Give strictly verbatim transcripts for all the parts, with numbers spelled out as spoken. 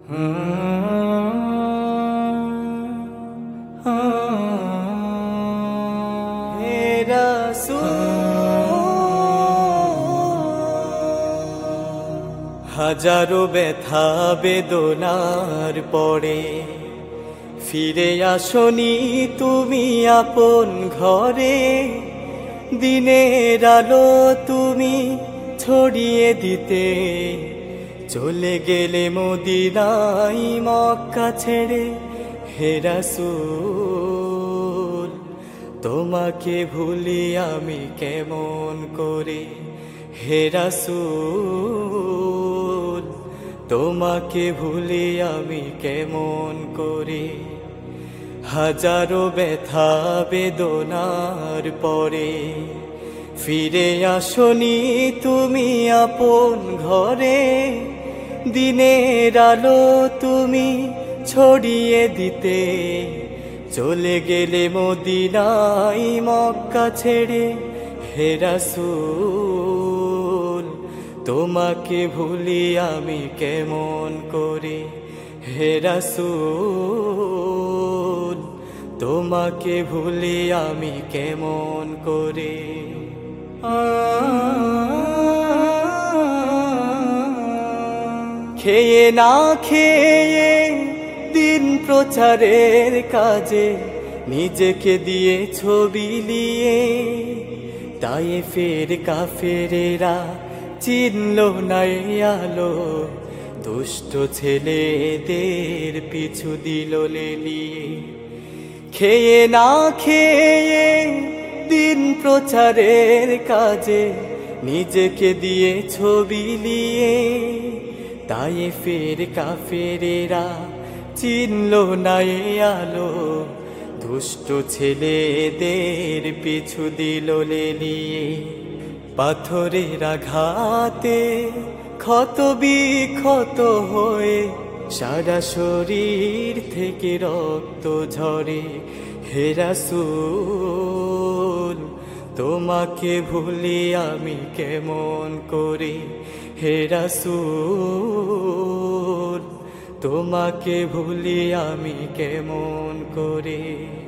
হে রাসূল, হাজারো ব্যথা বেদনার পরে ফিরে আসনি তুমি আপন ঘরে। দিনের আলো তুমি ছড়িয়ে দিতে চলে গেলে মদিনায় মক্কা ছেড়ে। হে রাসূল, তোমাকে ভুলি আমি কেমন করে। হে রাসূল, তোমাকে ভুলি আমি কেমন করে। হাজারো ব্যথা বেদনার পরে ফিরে আসনি তুমি আপন ঘরে। দিনের আলো তুমি ছড়িয়ে দিতে চলে গেলে মদিনায় মক্কা ছেড়ে। হে রাসূল, তোমাকে ভুলি আমি কেমন করে। হে রাসূল, তোমাকে ভুলি আমি কেমন করে। খেয়ে না খেয়ে দিন প্রচারের কাজে নিজেকে দিয়ে ছবি লিয়ে তায়েফের কাফেরেরা চিনল না আলো। দুষ্ট ছেলেদের পিছু দিল লেলিয়ে। খেয়ে না খেয়ে দিন প্রচারের কাজে নিজেকে দিয়ে ছবি লিয়ে তায়েফের কাফেরেরা চিনল না আলো। দুষ্ট ছেলেদের পিছু দিল লেলিয়ে। পাথরের আঘাতে ক্ষত বিক্ষত হয়ে সারা শরীর থেকে রক্ত ঝরে। হে রাসূল, তোমাকে ভুলি আমি কেমন করে। হে রাসূল, তোমাকে ভুলি আমি কেমন করে।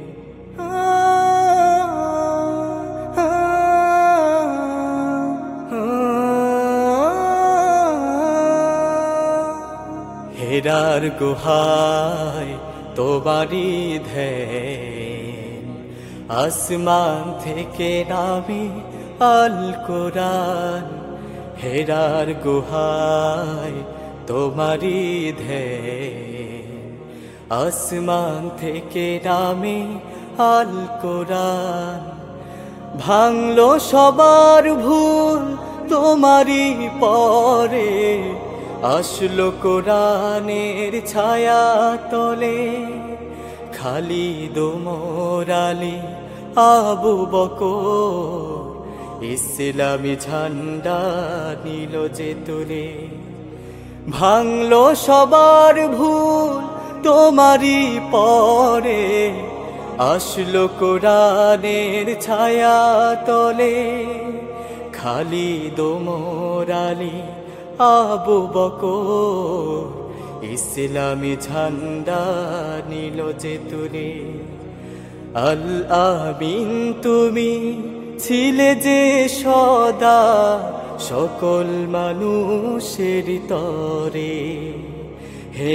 হেরার গুহায় তোমারি ধ্যান, আসমান থেকে নামে আল কোরআন। হেরার গুহায় তোমারি ধ্যান, আসমান থেকে নামে আল কোরআন। ভাঙলো সবার ভুল তোমারি পরে, আসলো কোরআনের ছায়া তলে। খালিদ ওমর আলী আবু বকর ইসলামী ঝান্ডা নিল যে তুলে। ভাঙলো সবার ভুল তোমারি পরে, আসলো কোরআনের ছায়া তলে। খালিদ ওমর আলী আবু বকর ইসলামী ঝান্ডা নিল যে তুলে। আল আমিন তুমি ছিলে যে সদা সকল মানুষের তরে। হে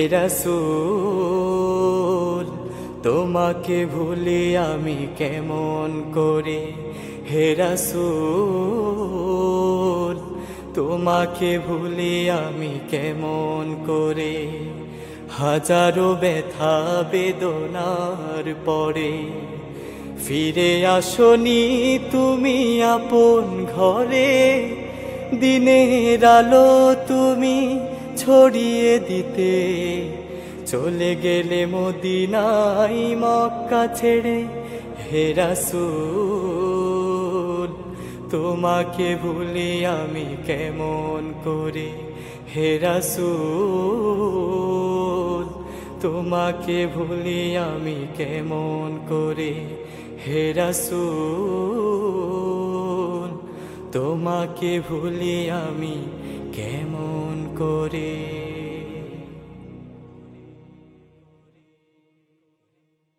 রাসূল, তোমাকে ভুলি আমি কেমন করে। হে রাসূল, তোমাকে ভুলি আমি কেমন করে। হাজারো ব্যথা বেদনার পরে ফিরে আসনি তুমি আপন ঘরে। দিনের আলো তুমি ছড়িয়ে দিতে চলে গেলে মদিনায় মক্কা ছেড়ে। হে রাসূল, তোমাকে ভুলি আমি কেমন করে। হে রাসূল, তোমাকে ভুলি আমি কেমন করে। হে রাসূল, তোমাকে ভুলি আমি কেমন করে।